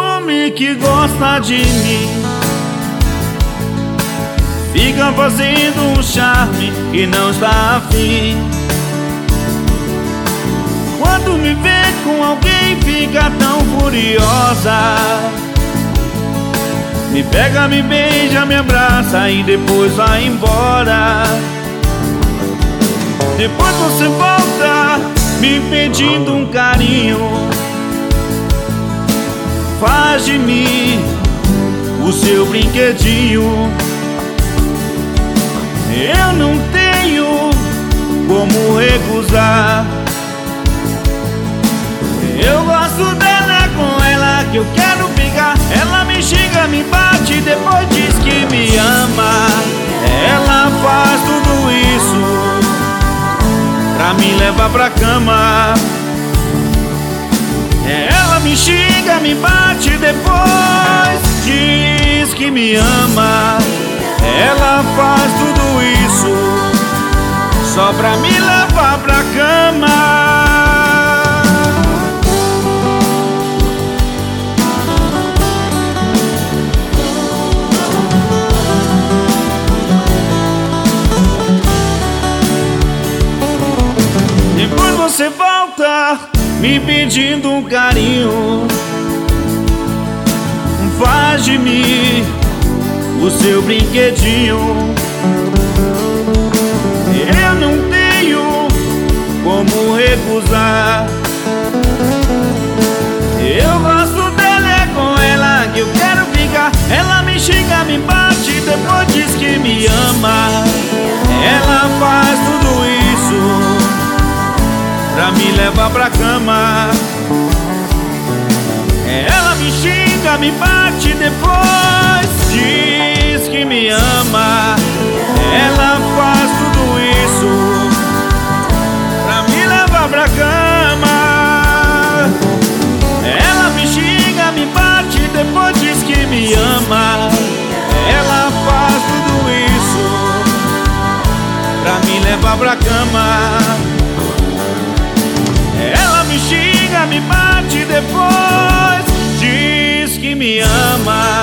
homem que gosta de mim fica fazendo um charme que não está afim. Quando me vê com alguém fica tão furiosa, me pega, me beija, me abraça e depois vai embora. Depois você volta me pedindo um carinho, faz de mim o seu brinquedinho. Eu não tenho como recusar. Eu gosto dela, é com ela que eu quero ficar. Ela me xinga, me bate, depois diz que me ama. Ela faz tudo isso pra me levar pra cama. Ela me xinga, me bate, depois diz que me ama. Ela faz tudo isso só pra me levar pra cama. Depois você volta me pedindo um carinho, faz de mim o seu brinquedinho. Eu não tenho como recusar. Eu gosto dela, é com ela que eu quero ficar. Ela me xinga, me bate, depois diz que me ama. Ela faz tudo isso pra me levar pra cama. Ela me xinga, me bate, depois diz que me ama. Ela faz tudo isso pra me levar pra cama. Ela me xinga, me bate, depois diz que me ama. Ela faz tudo isso pra me levar pra cama. Ela me xinga, me bate, depois diz que me ama.